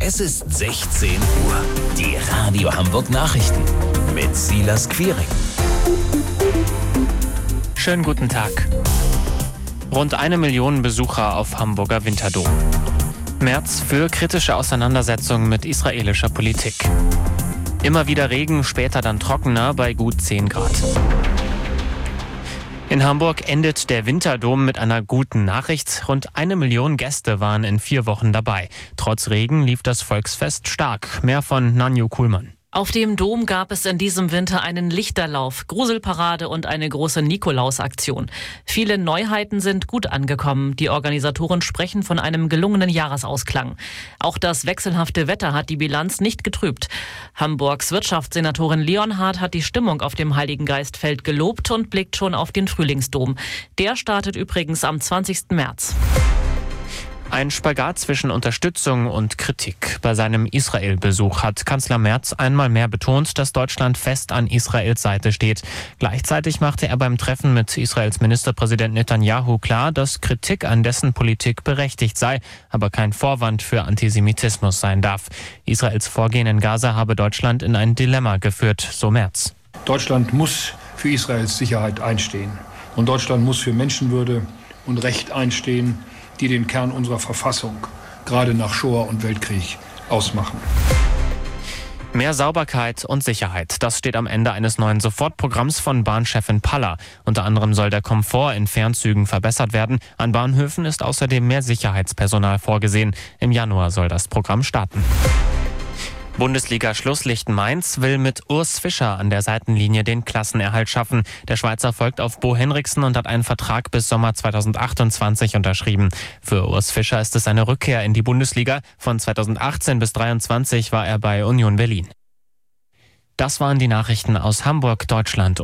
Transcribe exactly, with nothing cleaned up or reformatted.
Es ist sechzehn Uhr. Die Radio Hamburg Nachrichten mit Silas Quiring. Schönen guten Tag. Rund eine Million Besucher auf Hamburger Winterdom. Merz für kritische Auseinandersetzungen mit israelischer Politik. Immer wieder Regen, später dann trockener bei gut zehn Grad. In Hamburg endet der Winterdom mit einer guten Nachricht. Rund eine Million Gäste waren in vier Wochen dabei. Trotz Regen lief das Volksfest stark. Mehr von Nanju Kuhlmann. Auf dem Dom gab es in diesem Winter einen Lichterlauf, Gruselparade und eine große Nikolausaktion. Viele Neuheiten sind gut angekommen. Die Organisatoren sprechen von einem gelungenen Jahresausklang. Auch das wechselhafte Wetter hat die Bilanz nicht getrübt. Hamburgs Wirtschaftssenatorin Leonhardt hat die Stimmung auf dem Heiligengeistfeld gelobt und blickt schon auf den Frühlingsdom. Der startet übrigens am zwanzigsten März. Ein Spagat zwischen Unterstützung und Kritik. Bei seinem Israel-Besuch hat Kanzler Merz einmal mehr betont, dass Deutschland fest an Israels Seite steht. Gleichzeitig machte er beim Treffen mit Israels Ministerpräsident Netanyahu klar, dass Kritik an dessen Politik berechtigt sei, aber kein Vorwand für Antisemitismus sein darf. Israels Vorgehen in Gaza habe Deutschland in ein Dilemma geführt, so Merz. Deutschland muss für Israels Sicherheit einstehen. Und Deutschland muss für Menschenwürde und Recht einstehen, die den Kern unserer Verfassung, gerade nach Shoah und Weltkrieg, ausmachen. Mehr Sauberkeit und Sicherheit, das steht am Ende eines neuen Sofortprogramms von Bahnchefin Paller. Unter anderem soll der Komfort in Fernzügen verbessert werden. An Bahnhöfen ist außerdem mehr Sicherheitspersonal vorgesehen. Im Januar soll das Programm starten. Bundesliga-Schlusslicht Mainz will mit Urs Fischer an der Seitenlinie den Klassenerhalt schaffen. Der Schweizer folgt auf Bo Henriksen und hat einen Vertrag bis Sommer zweitausendachtundzwanzig unterschrieben. Für Urs Fischer ist es eine Rückkehr in die Bundesliga. Von zweitausendachtzehn bis zweitausenddreiundzwanzig war er bei Union Berlin. Das waren die Nachrichten aus Hamburg, Deutschland.